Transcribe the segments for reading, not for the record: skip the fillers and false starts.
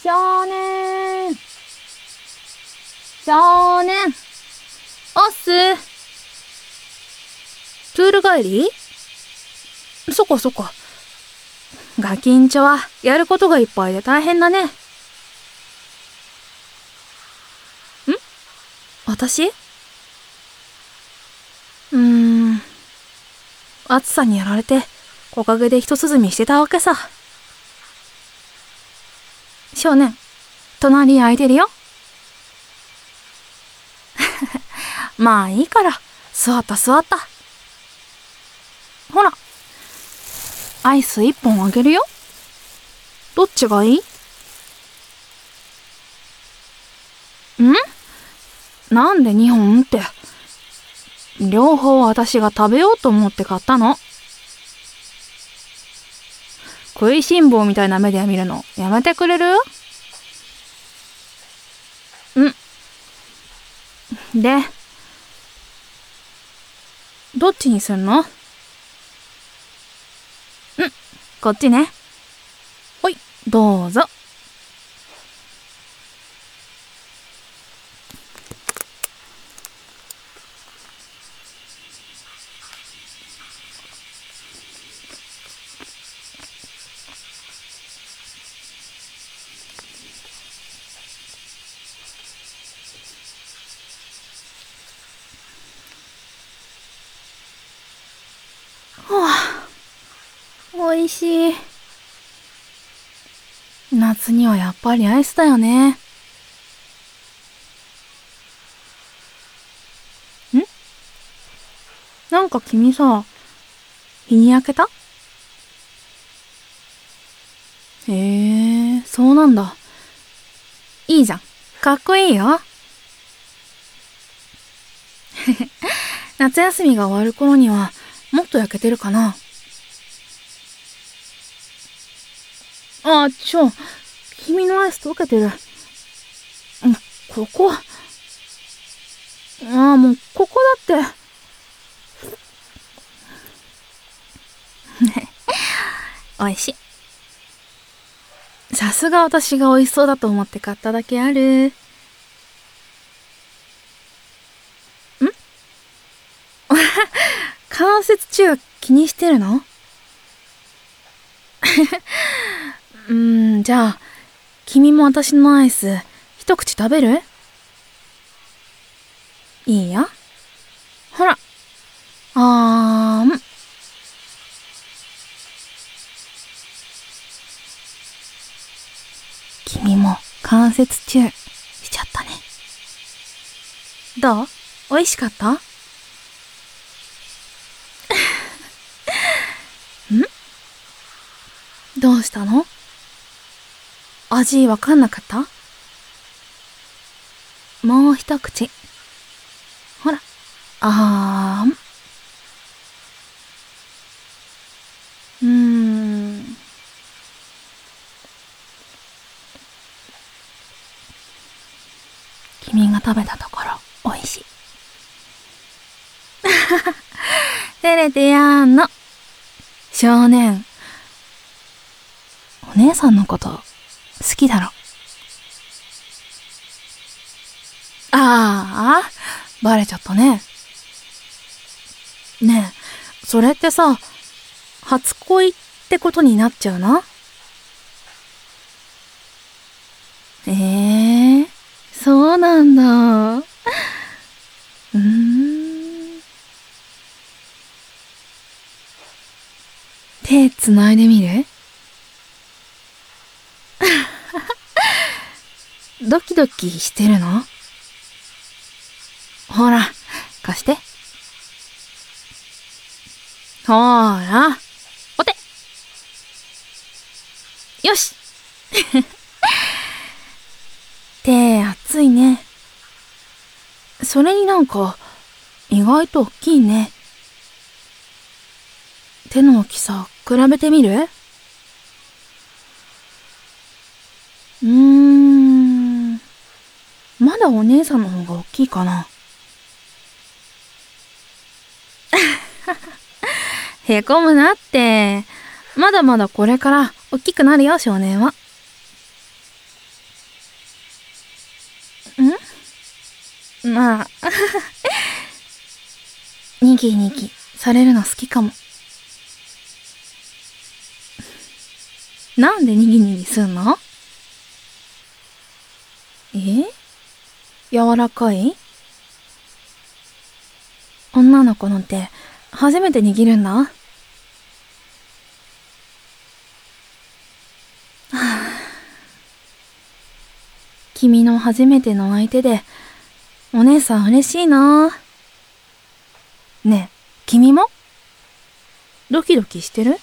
少年少年おっす。プール帰り？そっかそっか。ガキンチョはやることがいっぱいで大変だね。私？暑さにやられて木陰で一涼みしてたわけさ。少年、隣空いてるよ。まあいいから、座った座った。ほら、アイス一本あげるよ。どっちがいい？なんで2本って。両方私が食べようと思って買ったの。食いしん坊みたいな目で見るのやめてくれる？で、どっちにすんの？こっちね。ほい、どうぞ。おいしい。夏にはやっぱりアイスだよね。なんか君さ、日に焼けた？へえ、そうなんだ。いいじゃん。かっこいいよ。夏休みが終わる頃にはもっと焼けてるかな。君のアイス溶けてる。ここ。もうここだって。おいしい。さすが私が美味しそうだと思って買っただけある。関節中気にしてるの？じゃあ、君も私のアイス、一口食べる？いいよ。ほら。君も関節チューしちゃったね。どう？美味しかった？どうしたの？味わかんなかった？もう一口。ほら。君が食べたところ、美味しい。照れてやんの。少年。お姉さんのこと好きだろ。バレちゃったね。ねえ、それってさ、初恋ってことになっちゃうな。そうなんだ。手つないでみる？ドキドキしてるの？ほら、貸して。ほら、お手。よし。手熱いね。それになんか、意外と大きいね。手の大きさ、比べてみる？まだお姉さんの方が大きいかな。へこむなって。まだまだこれから大きくなるよ、少年は。 まあ、にぎにぎされるの好きかも。なんでにぎにぎすんの？柔らかい？女の子の手、初めて握るんだ。はあ、君の初めての相手で、お姉さん嬉しいな。ねえ、君も？ドキドキしてる？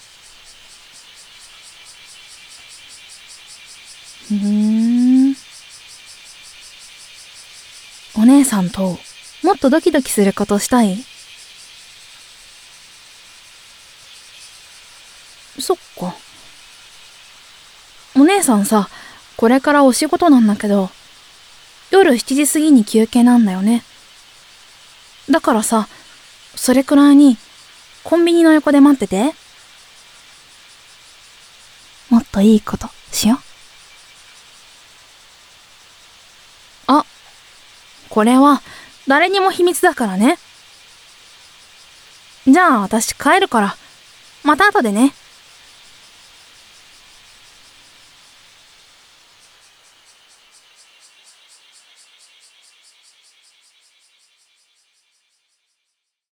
お姉さんともっとドキドキすることしたい？そっか。お姉さんさ、これからお仕事なんだけど、夜7時過ぎに休憩なんだよね。だからさ、それくらいにコンビニの横で待ってて。もっといいことしよう。あ、これは誰にも秘密だからね。じゃあ私帰るから、また後でね。